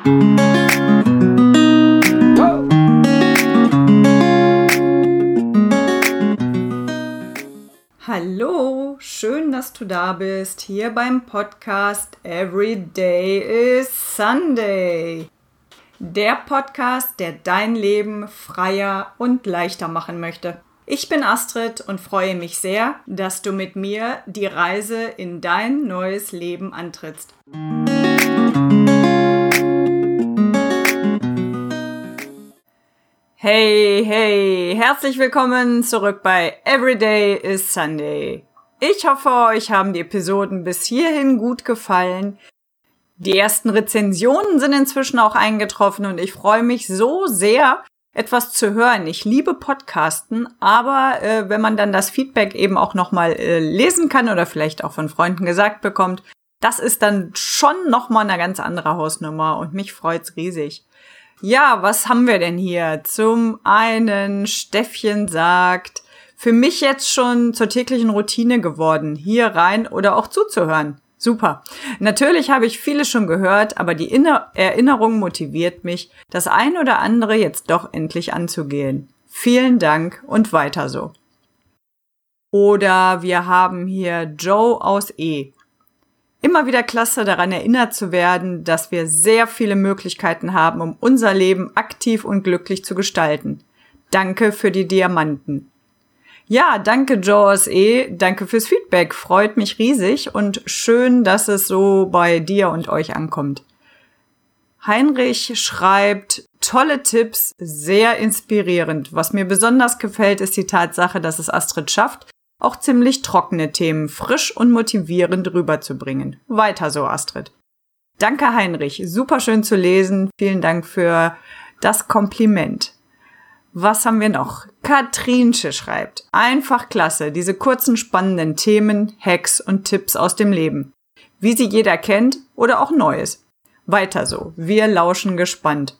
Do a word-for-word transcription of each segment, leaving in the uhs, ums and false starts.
Hallo, schön, dass du da bist, hier beim Podcast Every Day is Sunday. Der Podcast, der dein Leben freier und leichter machen möchte. Ich bin Astrid und freue mich sehr, dass du mit mir die Reise in dein neues Leben antrittst. Hey, hey, herzlich willkommen zurück bei Every Day is Sunday. Ich hoffe, euch haben die Episoden bis hierhin gut gefallen. Die ersten Rezensionen sind inzwischen auch eingetroffen und ich freue mich so sehr, etwas zu hören. Ich liebe Podcasten, aber äh, wenn man dann das Feedback eben auch nochmal äh, lesen kann oder vielleicht auch von Freunden gesagt bekommt, das ist dann schon nochmal eine ganz andere Hausnummer und mich freut's riesig. Ja, was haben wir denn hier? Zum einen, Steffchen sagt, für mich jetzt schon zur täglichen Routine geworden, hier rein oder auch zuzuhören. Super. Natürlich habe ich vieles schon gehört, aber die Erinnerung motiviert mich, das ein oder andere jetzt doch endlich anzugehen. Vielen Dank und weiter so. Oder wir haben hier Joe aus E. Immer wieder klasse, daran erinnert zu werden, dass wir sehr viele Möglichkeiten haben, um unser Leben aktiv und glücklich zu gestalten. Danke für die Diamanten. Ja, danke Joe aus E. Danke fürs Feedback. Freut mich riesig und schön, dass es so bei dir und euch ankommt. Heinrich schreibt, tolle Tipps, sehr inspirierend. Was mir besonders gefällt, ist die Tatsache, dass es Astrid schafft, auch ziemlich trockene Themen frisch und motivierend rüberzubringen. Weiter so, Astrid. Danke, Heinrich. Super schön zu lesen. Vielen Dank für das Kompliment. Was haben wir noch? Katrinsche schreibt, einfach klasse, diese kurzen spannenden Themen, Hacks und Tipps aus dem Leben. Wie sie jeder kennt oder auch Neues. Weiter so, wir lauschen gespannt.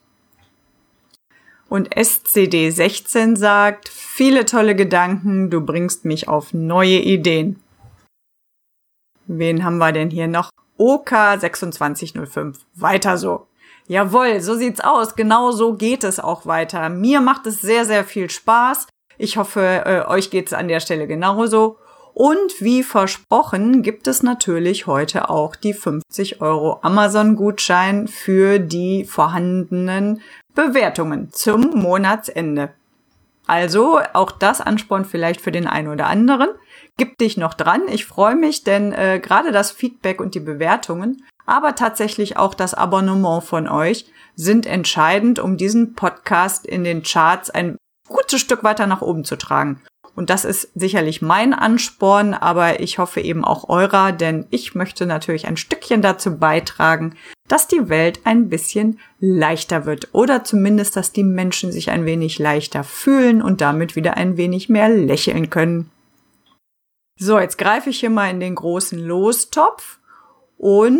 Und S C D sechzehn sagt, viele tolle Gedanken, du bringst mich auf neue Ideen. Wen haben wir denn hier noch? O K sechsundzwanzig null fünf, weiter so. Jawohl, so sieht's aus. Genau so geht es auch weiter. Mir macht es sehr, sehr viel Spaß. Ich hoffe, äh, euch geht's an der Stelle genauso. Und wie versprochen gibt es natürlich heute auch die fünfzig Euro Amazon-Gutschein für die vorhandenen Bewertungen zum Monatsende. Also auch das Ansporn vielleicht für den einen oder anderen. Gib dich noch dran. Ich freue mich, denn äh, gerade das Feedback und die Bewertungen, aber tatsächlich auch das Abonnement von euch sind entscheidend, um diesen Podcast in den Charts ein gutes Stück weiter nach oben zu tragen. Und das ist sicherlich mein Ansporn, aber ich hoffe eben auch eurer, denn ich möchte natürlich ein Stückchen dazu beitragen, dass die Welt ein bisschen leichter wird oder zumindest, dass die Menschen sich ein wenig leichter fühlen und damit wieder ein wenig mehr lächeln können. So, jetzt greife ich hier mal in den großen Lostopf. Und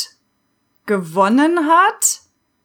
gewonnen hat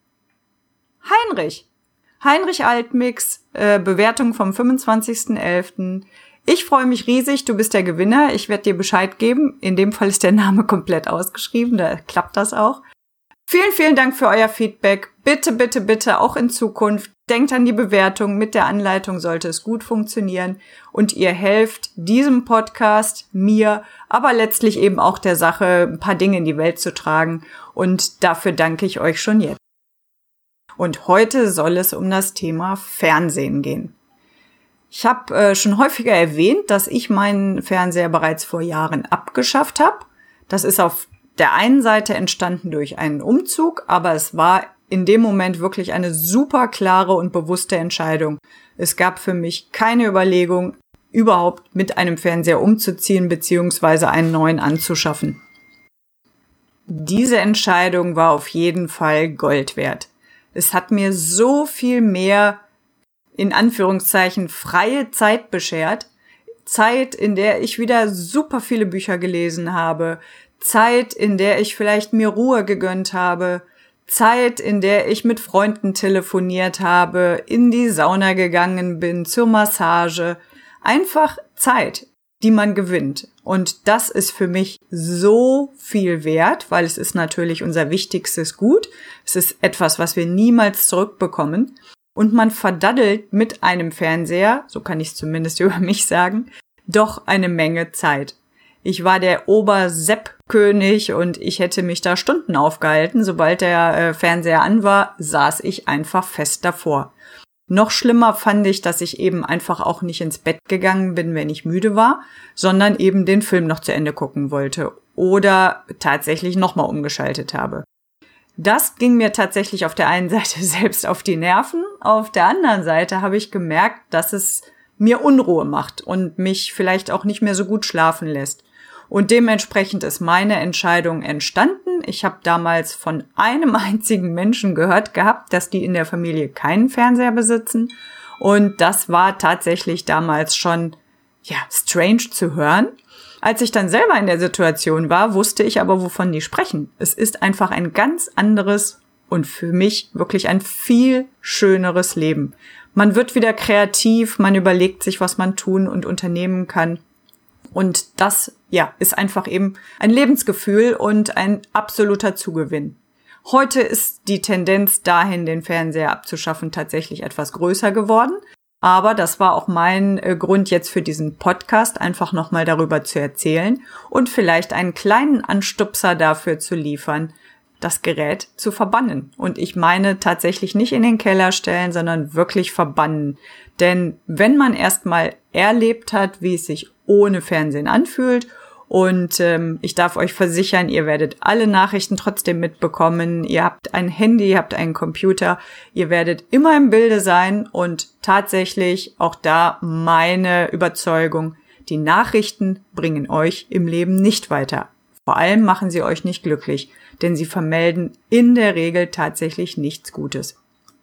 Heinrich. Heinrich Altmix, äh, Bewertung vom fünfundzwanzigsten elften Ich freue mich riesig, du bist der Gewinner. Ich werde dir Bescheid geben. In dem Fall ist der Name komplett ausgeschrieben, da klappt das auch. Vielen, vielen Dank für euer Feedback. Bitte, bitte, bitte auch in Zukunft. Denkt an die Bewertung. Mit der Anleitung sollte es gut funktionieren. Und ihr helft diesem Podcast, mir, aber letztlich eben auch der Sache, ein paar Dinge in die Welt zu tragen. Und dafür danke ich euch schon jetzt. Und heute soll es um das Thema Fernsehen gehen. Ich habe äh, schon häufiger erwähnt, dass ich meinen Fernseher bereits vor Jahren abgeschafft habe. Das ist auf der einen Seite entstanden durch einen Umzug, aber es war in dem Moment wirklich eine super klare und bewusste Entscheidung. Es gab für mich keine Überlegung, überhaupt mit einem Fernseher umzuziehen bzw. einen neuen anzuschaffen. Diese Entscheidung war auf jeden Fall Gold wert. Es hat mir so viel mehr, in Anführungszeichen, freie Zeit beschert. Zeit, in der ich wieder super viele Bücher gelesen habe. Zeit, in der ich vielleicht mir Ruhe gegönnt habe. Zeit, in der ich mit Freunden telefoniert habe, in die Sauna gegangen bin, zur Massage. Einfach Zeit, die man gewinnt. Und das ist für mich so viel wert, weil es ist natürlich unser wichtigstes Gut. Es ist etwas, was wir niemals zurückbekommen. Und man verdaddelt mit einem Fernseher, so kann ich es zumindest über mich sagen, doch eine Menge Zeit. Ich war der Obersepp-König und ich hätte mich da Stunden aufgehalten. Sobald der äh, Fernseher an war, saß ich einfach fest davor. Noch schlimmer fand ich, dass ich eben einfach auch nicht ins Bett gegangen bin, wenn ich müde war, sondern eben den Film noch zu Ende gucken wollte oder tatsächlich nochmal umgeschaltet habe. Das ging mir tatsächlich auf der einen Seite selbst auf die Nerven, auf der anderen Seite habe ich gemerkt, dass es mir Unruhe macht und mich vielleicht auch nicht mehr so gut schlafen lässt. Und dementsprechend ist meine Entscheidung entstanden. Ich habe damals von einem einzigen Menschen gehört gehabt, dass die in der Familie keinen Fernseher besitzen. Und das war tatsächlich damals schon, ja, strange zu hören. Als ich dann selber in der Situation war, wusste ich aber, wovon die sprechen. Es ist einfach ein ganz anderes und für mich wirklich ein viel schöneres Leben. Man wird wieder kreativ, man überlegt sich, was man tun und unternehmen kann. Und das, ja, ist einfach eben ein Lebensgefühl und ein absoluter Zugewinn. Heute ist die Tendenz dahin, den Fernseher abzuschaffen, tatsächlich etwas größer geworden. Aber das war auch mein äh, Grund jetzt für diesen Podcast, einfach nochmal darüber zu erzählen und vielleicht einen kleinen Anstupser dafür zu liefern, das Gerät zu verbannen. Und ich meine tatsächlich nicht in den Keller stellen, sondern wirklich verbannen. Denn wenn man erstmal erlebt hat, wie es sich ohne Fernsehen anfühlt, und ähm, ich darf euch versichern, ihr werdet alle Nachrichten trotzdem mitbekommen, ihr habt ein Handy, ihr habt einen Computer, ihr werdet immer im Bilde sein und tatsächlich auch da meine Überzeugung, die Nachrichten bringen euch im Leben nicht weiter. Vor allem machen sie euch nicht glücklich, denn sie vermelden in der Regel tatsächlich nichts Gutes.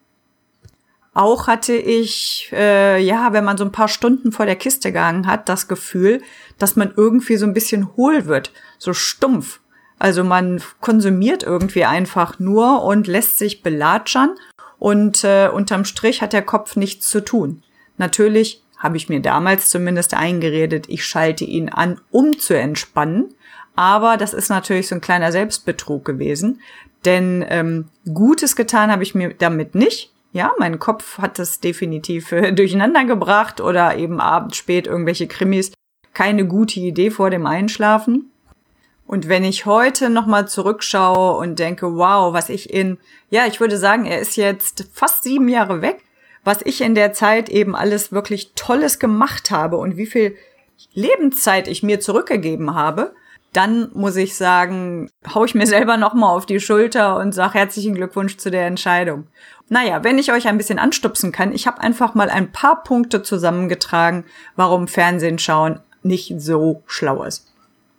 Auch hatte ich, äh, ja, wenn man so ein paar Stunden vor der Kiste gehangen hat, das Gefühl, dass man irgendwie so ein bisschen hohl wird, so stumpf. Also man konsumiert irgendwie einfach nur und lässt sich belatschern und äh, unterm Strich hat der Kopf nichts zu tun. Natürlich habe ich mir damals zumindest eingeredet, ich schalte ihn an, um zu entspannen. Aber das ist natürlich so ein kleiner Selbstbetrug gewesen, denn ähm, Gutes getan habe ich mir damit nicht. Ja, mein Kopf hat es definitiv äh, durcheinander gebracht oder eben abends spät irgendwelche Krimis. Keine gute Idee vor dem Einschlafen. Und wenn ich heute nochmal zurückschaue und denke, wow, was ich in, ja, ich würde sagen, er ist jetzt fast sieben Jahre weg, was ich in der Zeit eben alles wirklich Tolles gemacht habe und wie viel Lebenszeit ich mir zurückgegeben habe, dann muss ich sagen, hau ich mir selber nochmal auf die Schulter und sage herzlichen Glückwunsch zu der Entscheidung. Naja, wenn ich euch ein bisschen anstupsen kann, ich habe einfach mal ein paar Punkte zusammengetragen, warum Fernsehen schauen nicht so schlau ist.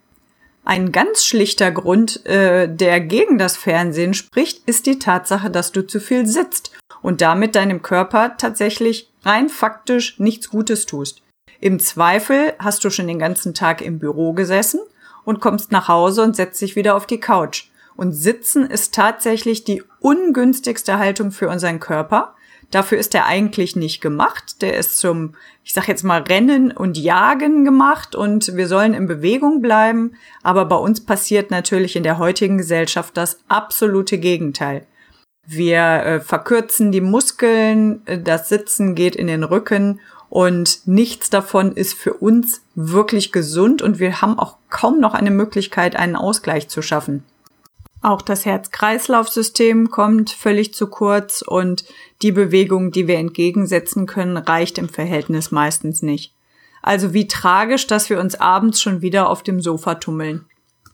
Ein ganz schlichter Grund, äh, der gegen das Fernsehen spricht, ist die Tatsache, dass du zu viel sitzt und damit deinem Körper tatsächlich rein faktisch nichts Gutes tust. Im Zweifel hast du schon den ganzen Tag im Büro gesessen und kommst nach Hause und setzt dich wieder auf die Couch. Und Sitzen ist tatsächlich die ungünstigste Haltung für unseren Körper. Dafür ist er eigentlich nicht gemacht. Der ist zum, ich sag jetzt mal, Rennen und Jagen gemacht und wir sollen in Bewegung bleiben. Aber bei uns passiert natürlich in der heutigen Gesellschaft das absolute Gegenteil. Wir äh, verkürzen die Muskeln, das Sitzen geht in den Rücken und nichts davon ist für uns wirklich gesund und wir haben auch kaum noch eine Möglichkeit, einen Ausgleich zu schaffen. Auch das Herz-Kreislauf-System kommt völlig zu kurz und die Bewegung, die wir entgegensetzen können, reicht im Verhältnis meistens nicht. Also wie tragisch, dass wir uns abends schon wieder auf dem Sofa tummeln.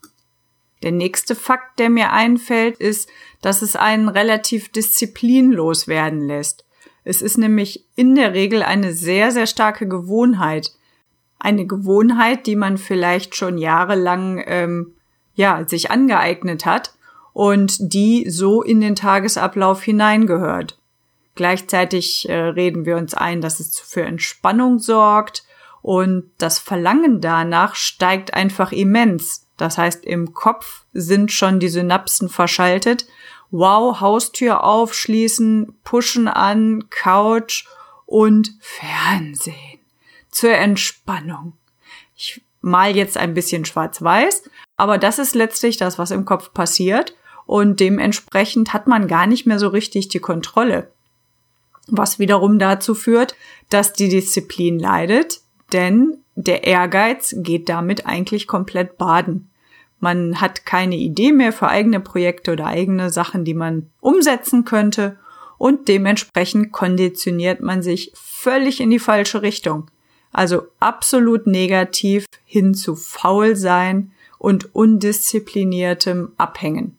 Der nächste Fakt, der mir einfällt, ist, dass es einen relativ disziplinlos werden lässt. Es ist nämlich in der Regel eine sehr, sehr starke Gewohnheit. Eine Gewohnheit, die man vielleicht schon jahrelang ähm, ja, sich angeeignet hat und die so in den Tagesablauf hineingehört. Gleichzeitig äh, reden wir uns ein, dass es für Entspannung sorgt und das Verlangen danach steigt einfach immens. Das heißt, im Kopf sind schon die Synapsen verschaltet. Wow, Haustür aufschließen, pushen an, Couch und Fernsehen zur Entspannung. Ich mal jetzt ein bisschen schwarz-weiß, aber das ist letztlich das, was im Kopf passiert und dementsprechend hat man gar nicht mehr so richtig die Kontrolle. Was wiederum dazu führt, dass die Disziplin leidet, denn der Ehrgeiz geht damit eigentlich komplett baden. Man hat keine Idee mehr für eigene Projekte oder eigene Sachen, die man umsetzen könnte und dementsprechend konditioniert man sich völlig in die falsche Richtung. Also absolut negativ hin zu Faulsein und undiszipliniertem Abhängen.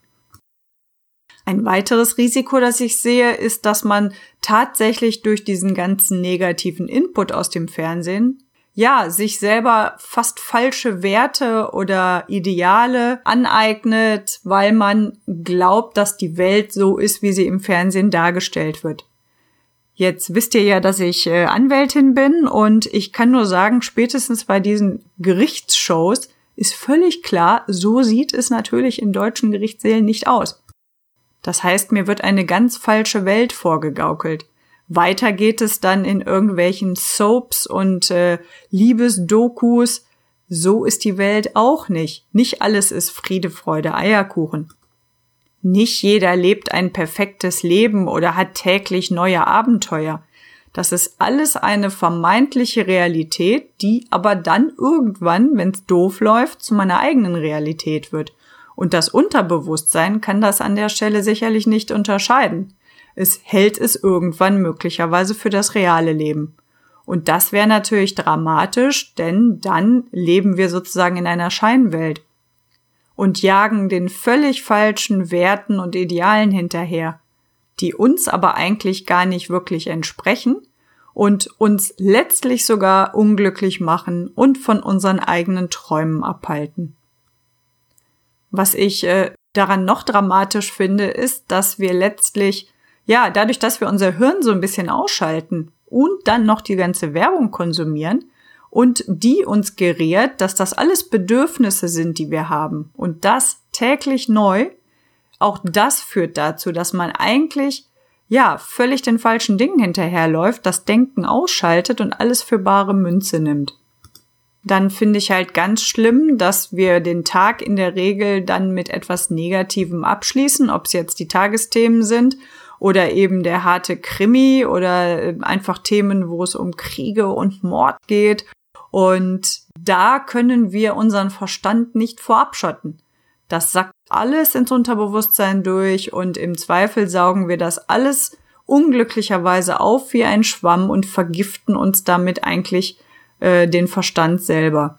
Ein weiteres Risiko, das ich sehe, ist, dass man tatsächlich durch diesen ganzen negativen Input aus dem Fernsehen ja, sich selber fast falsche Werte oder Ideale aneignet, weil man glaubt, dass die Welt so ist, wie sie im Fernsehen dargestellt wird. Jetzt wisst ihr ja, dass ich äh, Anwältin bin und ich kann nur sagen, spätestens bei diesen Gerichtsshows ist völlig klar, so sieht es natürlich in deutschen Gerichtssälen nicht aus. Das heißt, mir wird eine ganz falsche Welt vorgegaukelt. Weiter geht es dann in irgendwelchen Soaps und äh, Liebesdokus. So ist die Welt auch nicht. Nicht alles ist Friede, Freude, Eierkuchen. Nicht jeder lebt ein perfektes Leben oder hat täglich neue Abenteuer. Das ist alles eine vermeintliche Realität, die aber dann irgendwann, wenn es doof läuft, zu meiner eigenen Realität wird. Und das Unterbewusstsein kann das an der Stelle sicherlich nicht unterscheiden. Es hält es irgendwann möglicherweise für das reale Leben. Und das wäre natürlich dramatisch, denn dann leben wir sozusagen in einer Scheinwelt und jagen den völlig falschen Werten und Idealen hinterher, die uns aber eigentlich gar nicht wirklich entsprechen und uns letztlich sogar unglücklich machen und von unseren eigenen Träumen abhalten. Was ich äh, daran noch dramatisch finde, ist, dass wir letztlich Ja, dadurch, dass wir unser Hirn so ein bisschen ausschalten und dann noch die ganze Werbung konsumieren und die uns geriert, dass das alles Bedürfnisse sind, die wir haben und das täglich neu, auch das führt dazu, dass man eigentlich, ja, völlig den falschen Dingen hinterherläuft, das Denken ausschaltet und alles für bare Münze nimmt. Dann finde ich halt ganz schlimm, dass wir den Tag in der Regel dann mit etwas Negativem abschließen, ob es jetzt die Tagesthemen sind oder eben der harte Krimi oder einfach Themen, wo es um Kriege und Mord geht. Und da können wir unseren Verstand nicht vorabschotten. Das sackt alles ins Unterbewusstsein durch und im Zweifel saugen wir das alles unglücklicherweise auf wie ein Schwamm und vergiften uns damit eigentlich äh, den Verstand selber.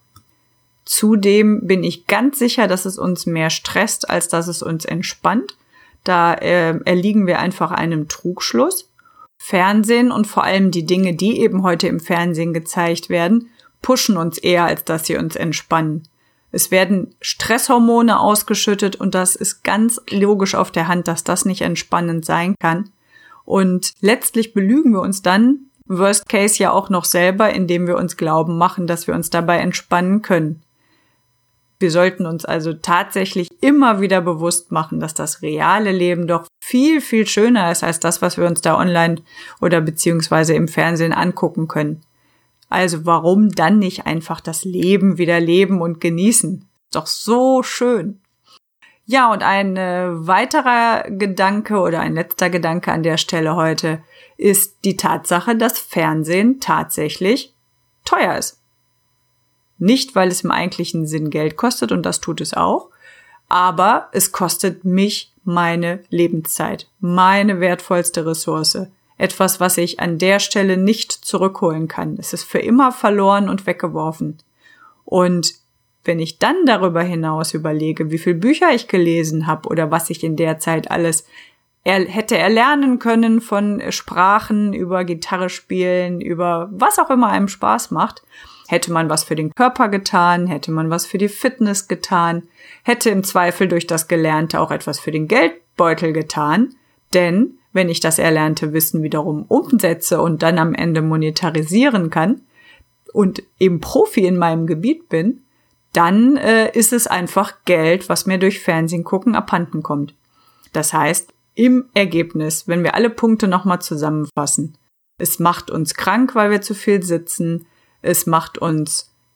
Zudem bin ich ganz sicher, dass es uns mehr stresst, als dass es uns entspannt. Da äh, erliegen wir einfach einem Trugschluss. Fernsehen und vor allem die Dinge, die eben heute im Fernsehen gezeigt werden, pushen uns eher, als dass sie uns entspannen. Es werden Stresshormone ausgeschüttet und das ist ganz logisch auf der Hand, dass das nicht entspannend sein kann. Und letztlich belügen wir uns dann, worst case ja auch noch selber, indem wir uns glauben machen, dass wir uns dabei entspannen können. Wir sollten uns also tatsächlich immer wieder bewusst machen, dass das reale Leben doch viel, viel schöner ist als das, was wir uns da online oder beziehungsweise im Fernsehen angucken können. Also warum dann nicht einfach das Leben wieder leben und genießen? Ist doch so schön. Ja, und ein äh, weiterer Gedanke oder ein letzter Gedanke an der Stelle heute ist die Tatsache, dass Fernsehen tatsächlich teuer ist. Nicht, weil es im eigentlichen Sinn Geld kostet, und das tut es auch, aber es kostet mich meine Lebenszeit, meine wertvollste Ressource. Etwas, was ich an der Stelle nicht zurückholen kann. Es ist für immer verloren und weggeworfen. Und wenn ich dann darüber hinaus überlege, wie viele Bücher ich gelesen habe oder was ich in der Zeit alles er- hätte erlernen können von Sprachen, über Gitarre spielen, über was auch immer einem Spaß macht, hätte man was für den Körper getan, hätte man was für die Fitness getan, hätte im Zweifel durch das Gelernte auch etwas für den Geldbeutel getan, denn wenn ich das erlernte Wissen wiederum umsetze und dann am Ende monetarisieren kann und eben Profi in meinem Gebiet bin, dann äh, ist es einfach Geld, was mir durch Fernsehen gucken abhanden kommt. Das heißt, im Ergebnis, wenn wir alle Punkte nochmal zusammenfassen, es macht uns krank, weil wir zu viel sitzen, es macht uns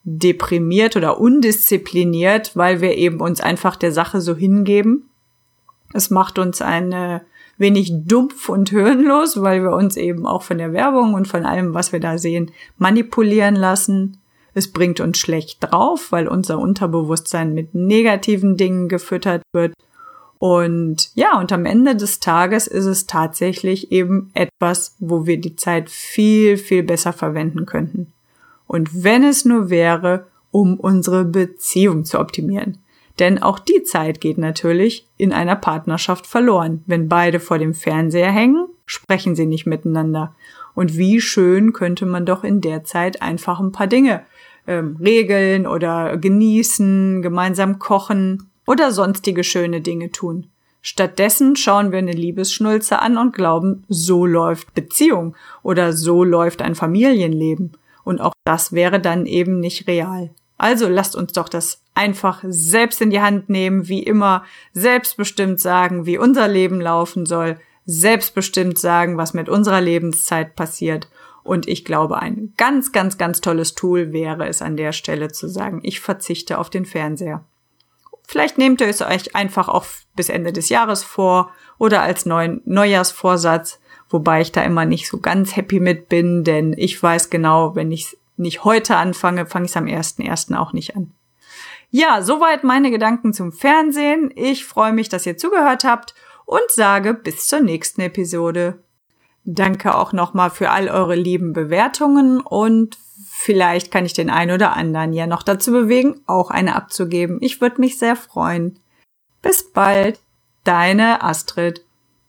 deprimiert oder undiszipliniert, weil wir eben uns einfach der Sache so hingeben. Es macht uns ein wenig dumpf und hirnlos, weil wir uns eben auch von der Werbung und von allem, was wir da sehen, manipulieren lassen. Es bringt uns schlecht drauf, weil unser Unterbewusstsein mit negativen Dingen gefüttert wird. Und ja, und am Ende des Tages ist es tatsächlich eben etwas, wo wir die Zeit viel, viel besser verwenden könnten. Und wenn es nur wäre, um unsere Beziehung zu optimieren. Denn auch die Zeit geht natürlich in einer Partnerschaft verloren. Wenn beide vor dem Fernseher hängen, sprechen sie nicht miteinander. Und wie schön könnte man doch in der Zeit einfach ein paar Dinge ähm, regeln oder genießen, gemeinsam kochen oder sonstige schöne Dinge tun. Stattdessen schauen wir eine Liebesschnulze an und glauben, so läuft Beziehung oder so läuft ein Familienleben. Und auch das wäre dann eben nicht real. Also lasst uns doch das einfach selbst in die Hand nehmen, wie immer, selbstbestimmt sagen, wie unser Leben laufen soll, selbstbestimmt sagen, was mit unserer Lebenszeit passiert. Und ich glaube, ein ganz, ganz, ganz tolles Tool wäre es an der Stelle zu sagen, ich verzichte auf den Fernseher. Vielleicht nehmt ihr es euch einfach auch bis Ende des Jahres vor oder als neuen Neujahrsvorsatz, wobei ich da immer nicht so ganz happy mit bin, denn ich weiß genau, wenn ich nicht heute anfange, fange ich es am ersten ersten auch nicht an. Ja, soweit meine Gedanken zum Fernsehen. Ich freue mich, dass ihr zugehört habt und sage bis zur nächsten Episode. Danke auch nochmal für all eure lieben Bewertungen und vielleicht kann ich den einen oder anderen ja noch dazu bewegen, auch eine abzugeben. Ich würde mich sehr freuen. Bis bald, deine Astrid.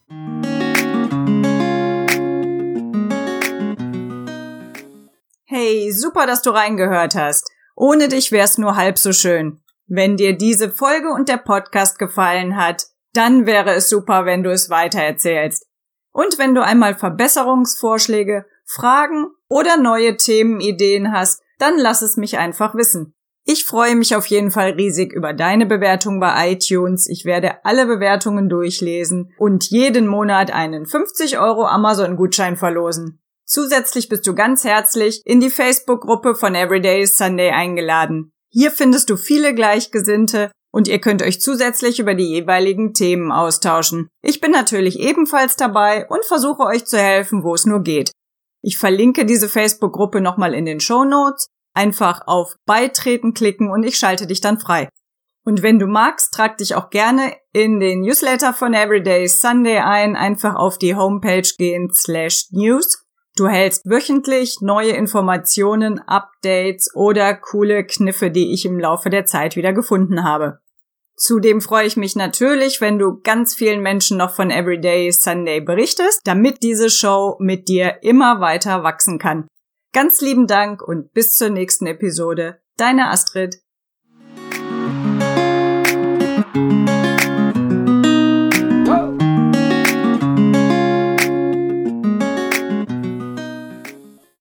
Hey, super, dass du reingehört hast. Ohne dich wär's nur halb so schön. Wenn dir diese Folge und der Podcast gefallen hat, dann wäre es super, wenn du es weitererzählst. Und wenn du einmal Verbesserungsvorschläge, Fragen oder neue Themenideen hast, dann lass es mich einfach wissen. Ich freue mich auf jeden Fall riesig über deine Bewertung bei iTunes. Ich werde alle Bewertungen durchlesen und jeden Monat einen fünfzig Euro Amazon-Gutschein verlosen. Zusätzlich bist du ganz herzlich in die Facebook-Gruppe von Everyday is Sunday eingeladen. Hier findest du viele Gleichgesinnte und ihr könnt euch zusätzlich über die jeweiligen Themen austauschen. Ich bin natürlich ebenfalls dabei und versuche euch zu helfen, wo es nur geht. Ich verlinke diese Facebook-Gruppe nochmal in den Shownotes. Einfach auf Beitreten klicken und ich schalte dich dann frei. Und wenn du magst, trag dich auch gerne in den Newsletter von Everyday is Sunday ein. Einfach auf die Homepage gehen slash news. Du hältst wöchentlich neue Informationen, Updates oder coole Kniffe, die ich im Laufe der Zeit wieder gefunden habe. Zudem freue ich mich natürlich, wenn du ganz vielen Menschen noch von Everyday is Sunday berichtest, damit diese Show mit dir immer weiter wachsen kann. Ganz lieben Dank und bis zur nächsten Episode. Deine Astrid.